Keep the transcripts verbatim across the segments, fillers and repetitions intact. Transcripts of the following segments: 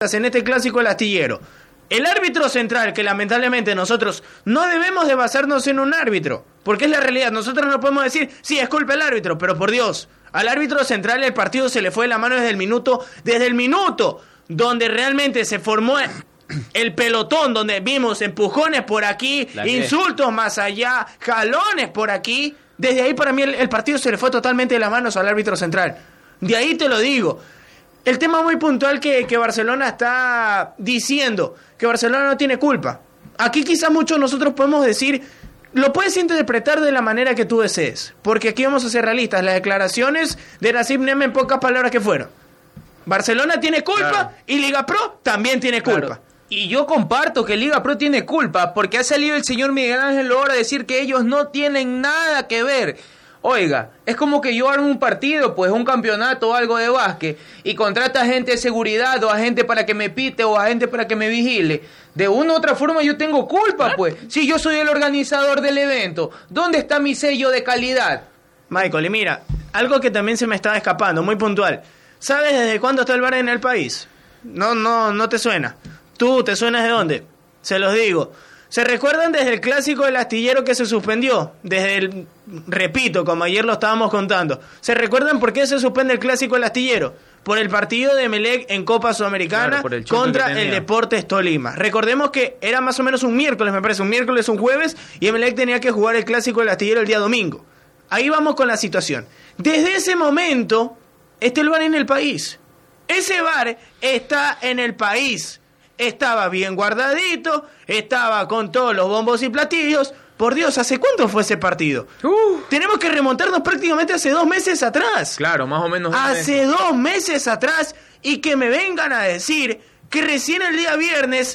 en este clásico el astillero. El árbitro central, que lamentablemente nosotros no debemos de basarnos en un árbitro, porque es la realidad. Nosotros no podemos decir, sí, es culpa del árbitro, pero por Dios, al árbitro central el partido se le fue de la mano desde el minuto, desde el minuto donde realmente se formó el pelotón, donde vimos empujones por aquí, insultos más allá, jalones por aquí. Desde ahí para mí el, el partido se le fue totalmente de las manos al árbitro central. De ahí te lo digo. El tema muy puntual que, que Barcelona está diciendo, que Barcelona no tiene culpa. Aquí quizás muchos nosotros podemos decir, lo puedes interpretar de la manera que tú desees, porque aquí vamos a ser realistas. Las declaraciones de Nasib Neme en pocas palabras que fueron: Barcelona tiene culpa, claro, y Liga Pro también tiene culpa. Claro. Y yo comparto que Liga Pro tiene culpa, porque ha salido el señor Miguel Ángel Lora a decir que ellos no tienen nada que ver. Oiga, es como que yo armo un partido, pues un campeonato o algo de básquet, y contrata gente de seguridad o a gente para que me pite o a gente para que me vigile. De una u otra forma yo tengo culpa, pues. Si yo soy el organizador del evento, ¿dónde está mi sello de calidad? Michael, y mira, algo que también se me estaba escapando, muy puntual. ¿Sabes desde cuándo está el V A R en el país? No, no, no te suena. ¿Tú te suenas de dónde? Se los digo. ¿Se recuerdan desde el clásico del astillero que se suspendió? Desde el, repito, como ayer lo estábamos contando. ¿Se recuerdan por qué se suspende el clásico del astillero? Por el partido de Emelec en Copa Sudamericana, claro, contra el Deportes Tolima. Recordemos que era más o menos un miércoles, me parece, un miércoles, un jueves, y Emelec tenía que jugar el clásico del astillero el día domingo. Ahí vamos con la situación. Desde ese momento está el V A R en el país. Ese V A R está en el país. Estaba bien guardadito, estaba con todos los bombos y platillos. Por Dios, ¿hace cuánto fue ese partido? Uh. Tenemos que remontarnos prácticamente hace dos meses atrás. Claro, más o menos. Hace dos meses atrás, y que me vengan a decir que recién el día viernes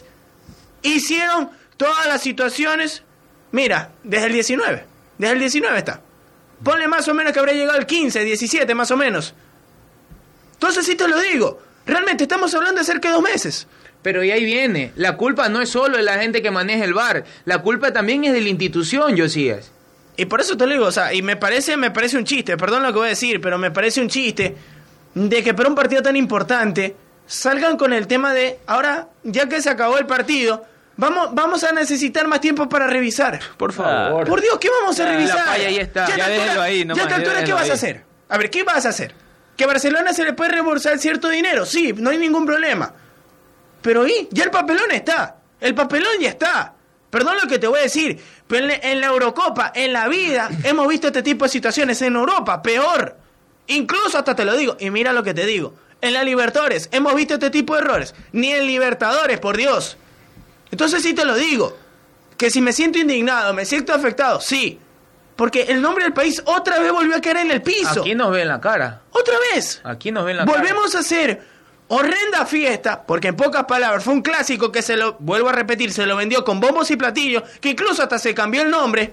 hicieron todas las situaciones. Mira, desde el diecinueve, desde el diecinueve está. Ponle más o menos que habría llegado el quince, diecisiete más o menos. Entonces sí te lo digo, realmente estamos hablando de cerca de dos meses. Pero y ahí viene, la culpa no es solo de la gente que maneja el V A R, la culpa también es de la institución, Josías. Y por eso te lo digo, o sea, y me parece, me parece un chiste, perdón lo que voy a decir, pero me parece un chiste de que para un partido tan importante salgan con el tema de, ahora, ya que se acabó el partido, vamos, vamos a necesitar más tiempo para revisar. Por favor. Por Dios, ¿qué vamos a revisar? La falla ahí está. Ya, ya déjelo ahí, nomás, ya a esta altura, ¿qué vas ahí a hacer? A ver, ¿qué vas a hacer? ¿Que a Barcelona se le puede reembolsar cierto dinero? Sí, no hay ningún problema. Pero ¿y? Ya el papelón está. El papelón ya está. Perdón lo que te voy a decir, pero en la Eurocopa, en la vida, hemos visto este tipo de situaciones. En Europa, peor. Incluso hasta te lo digo, y mira lo que te digo. En la Libertadores, hemos visto este tipo de errores. Ni en Libertadores, por Dios. Entonces sí te lo digo, que si me siento indignado, me siento afectado, sí. Porque el nombre del país otra vez volvió a caer en el piso. Aquí nos ven la cara. ¿Otra vez? Aquí nos ven la Volvemos cara. Volvemos a hacer horrenda fiesta, porque en pocas palabras fue un clásico que se lo, vuelvo a repetir, se lo vendió con bombos y platillos, que incluso hasta se cambió el nombre.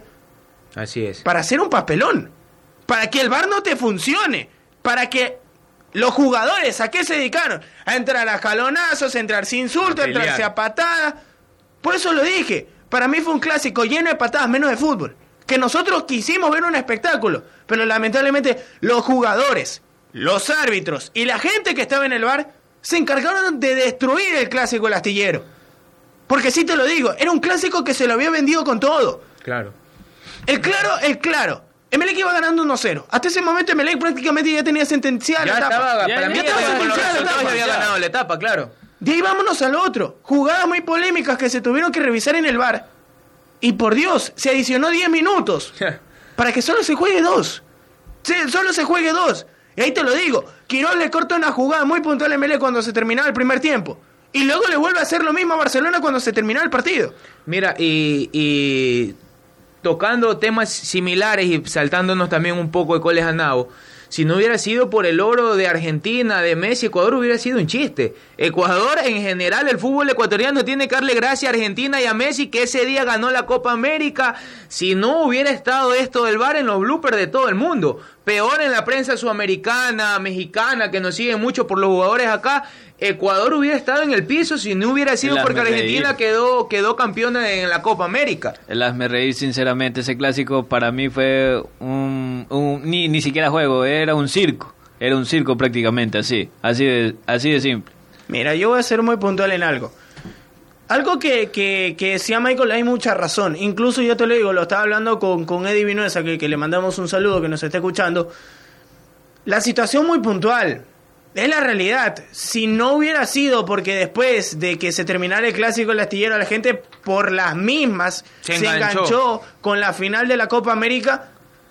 Así es. Para hacer un papelón, para que el V A R no te funcione, para que los jugadores, ¿a qué se dedicaron? A entrar a jalonazos, a entrarse insultos, a entrarse a patadas. Por eso lo dije, para mí fue un clásico lleno de patadas, menos de fútbol. Que nosotros quisimos ver un espectáculo, pero lamentablemente los jugadores, los árbitros y la gente que estaba en el V A R se encargaron de destruir el clásico del astillero. Porque sí te lo digo, era un clásico que se lo había vendido con todo. Claro. El claro, el claro. Emelec iba ganando uno cero. Hasta ese momento Emelec prácticamente ya tenía sentenciada ya la etapa. Estaba, ya, para mí ya estaba sentenciada la etapa. Ya había ganado la etapa, claro. De ahí vámonos al otro. Jugadas muy polémicas que se tuvieron que revisar en el V A R. Y por Dios, se adicionó diez minutos para que solo se juegue dos. Sí, solo se juegue dos. Y ahí te lo digo, Quirós le corta una jugada muy puntual a Emelec cuando se terminaba el primer tiempo. Y luego le vuelve a hacer lo mismo a Barcelona cuando se terminaba el partido. Mira, y, y tocando temas similares y saltándonos también un poco de coles a nabo, si no hubiera sido por el oro de Argentina, de Messi, Ecuador hubiera sido un chiste. Ecuador, en general, el fútbol ecuatoriano tiene que darle gracias a Argentina y a Messi, que ese día ganó la Copa América. Si no hubiera estado esto del V A R en los bloopers de todo el mundo. Peor en la prensa sudamericana, mexicana, que nos siguen mucho por los jugadores acá. Ecuador hubiera estado en el piso si no hubiera sido porque Argentina quedó, quedó campeona en la Copa América. El hazme reír, sinceramente, ese clásico para mí fue un, un ni, ni siquiera juego, era un circo, era un circo prácticamente, así, así de, así de simple. Mira, yo voy a ser muy puntual en algo. Algo que, que, que decía Michael, hay mucha razón. Incluso yo te lo digo, lo estaba hablando con, con Eddie Vinuesa, que, que le mandamos un saludo, que nos está escuchando. La situación muy puntual. Es la realidad. Si no hubiera sido porque después de que se terminara el clásico del Astillero, la gente por las mismas se, se enganchó. enganchó con la final de la Copa América,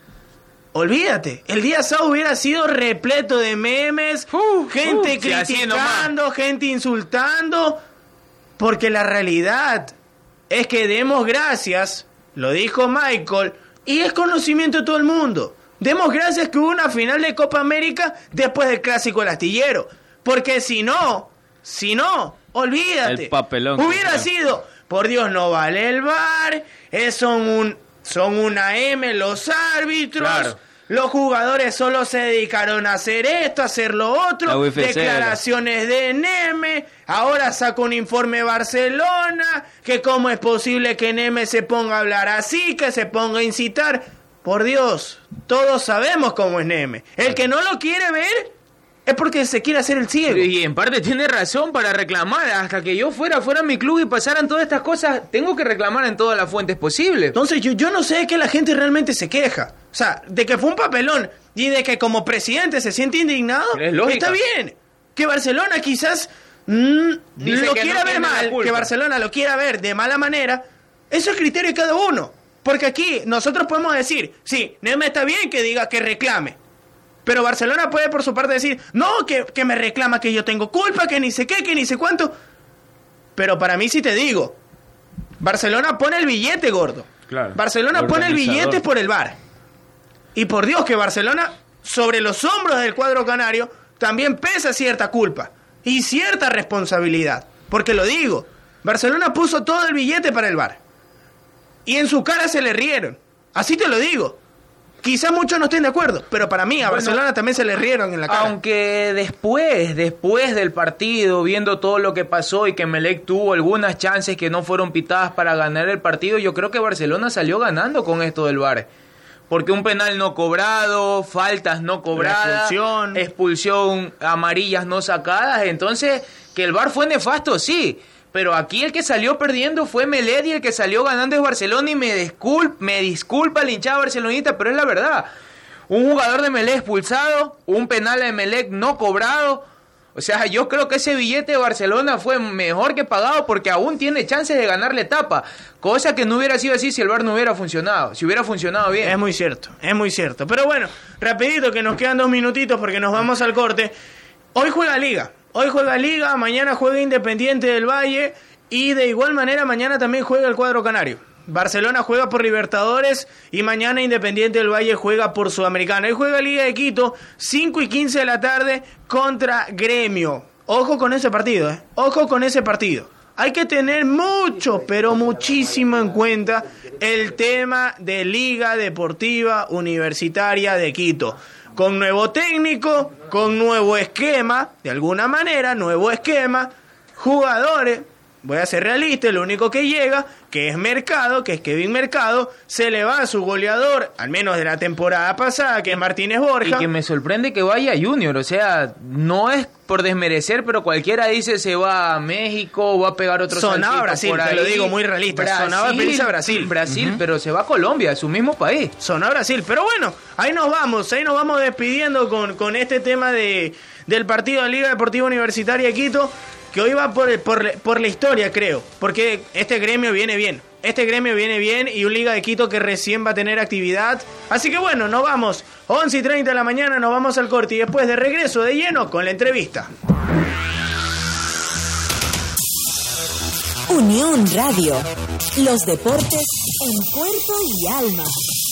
olvídate. El día sábado hubiera sido repleto de memes, uh, gente uh, criticando, gente insultando. Porque la realidad es que demos gracias, lo dijo Michael, y es conocimiento de todo el mundo. Demos gracias que hubo una final de Copa América después del clásico del Astillero. Porque si no, si no, olvídate. El papelón. Hubiera sido, por Dios, no vale el V A R, es, son, un, son una M los árbitros. Claro. Los jugadores solo se dedicaron a hacer esto, a hacer lo otro. Declaraciones de Neme. Ahora saca un informe Barcelona. Que cómo es posible que Neme se ponga a hablar así, que se ponga a incitar. Por Dios, todos sabemos cómo es Neme. El que no lo quiere ver es porque se quiere hacer el ciego. Y en parte tiene razón para reclamar. Hasta que yo fuera fuera a mi club y pasaran todas estas cosas, tengo que reclamar en todas las fuentes posibles. Entonces yo, yo no sé de qué la gente realmente se queja. O sea, de que fue un papelón y de que como presidente se siente indignado, está bien. Que Barcelona quizás mm, lo quiera no ver mal, que Barcelona lo quiera ver de mala manera, eso es criterio de cada uno. Porque aquí nosotros podemos decir, sí, Neme está bien que diga que reclame. Pero Barcelona puede por su parte decir, no, que, que me reclama que yo tengo culpa, que ni sé qué, que ni sé cuánto. Pero para mí sí te digo, Barcelona pone el billete, gordo. Claro, Barcelona pone el billete por el V A R. Y por Dios que Barcelona, sobre los hombros del cuadro canario, también pesa cierta culpa y cierta responsabilidad. Porque lo digo, Barcelona puso todo el billete para el V A R. Y en su cara se le rieron. Así te lo digo. Quizás muchos no estén de acuerdo, pero para mí a bueno, Barcelona también se le rieron en la cara. Aunque después, después del partido, viendo todo lo que pasó y que Emelec tuvo algunas chances que no fueron pitadas para ganar el partido, yo creo que Barcelona salió ganando con esto del V A R. Porque un penal no cobrado, faltas no cobradas, expulsión. expulsión, amarillas no sacadas, entonces que el V A R fue nefasto, sí. Pero aquí el que salió perdiendo fue Emelec y el que salió ganando es Barcelona y me disculpa, me disculpa el hinchada barcelonista, pero es la verdad. Un jugador de Emelec expulsado, un penal de Emelec no cobrado. O sea, yo creo que ese billete de Barcelona fue mejor que pagado porque aún tiene chances de ganar la etapa. Cosa que no hubiera sido así si el V A R no hubiera funcionado, si hubiera funcionado bien. Es muy cierto, es muy cierto. Pero bueno, rapidito que nos quedan dos minutitos porque nos vamos al corte. Hoy juega Liga. Hoy juega Liga, mañana juega Independiente del Valle y de igual manera mañana también juega el cuadro canario. Barcelona juega por Libertadores y mañana Independiente del Valle juega por Sudamericana. Hoy juega Liga de Quito, cinco y quince de la tarde contra Gremio. Ojo con ese partido, ¿eh? Ojo con ese partido. Hay que tener mucho, pero muchísimo en cuenta el tema de Liga Deportiva Universitaria de Quito. Con nuevo técnico, con nuevo esquema, de alguna manera, nuevo esquema, jugadores, voy a ser realista, el único que llega, que es Mercado, que es Kevin Mercado, se le va a su goleador, al menos de la temporada pasada, que es Martínez Borja. Y que me sorprende que vaya Junior, o sea, no es por desmerecer, pero cualquiera dice se va a México, va a pegar otro saltito Sonaba Brasil, por ahí. Te lo digo muy realista, Brasil, sonaba irse a Brasil. Brasil, uh-huh. Pero se va a Colombia, su mismo país. Sonaba Brasil, pero bueno, ahí nos vamos, ahí nos vamos despidiendo con, con este tema de, del partido de Liga Deportiva Universitaria de Quito, que hoy va por, por, por la historia, creo, porque este gremio viene bien. Este gremio viene bien y un Liga de Quito que recién va a tener actividad. Así que bueno, nos vamos. once y treinta de la mañana, nos vamos al corte y después de regreso de lleno con la entrevista. Unión Radio. Los deportes en cuerpo y alma.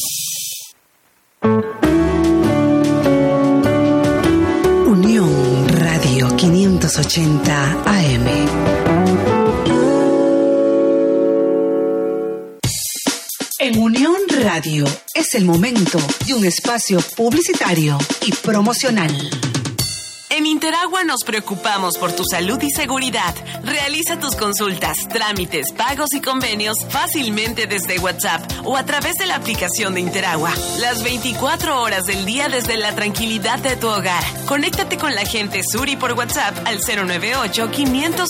Unión Radio quinientos ochenta A M. En Unión Radio es el momento de un espacio publicitario y promocional. En Interagua nos preocupamos por tu salud y seguridad. Realiza tus consultas, trámites, pagos y convenios fácilmente desde WhatsApp o a través de la aplicación de Interagua. Las veinticuatro horas del día desde la tranquilidad de tu hogar. Conéctate con la gente Suri por WhatsApp al cero nueve ocho, quinientos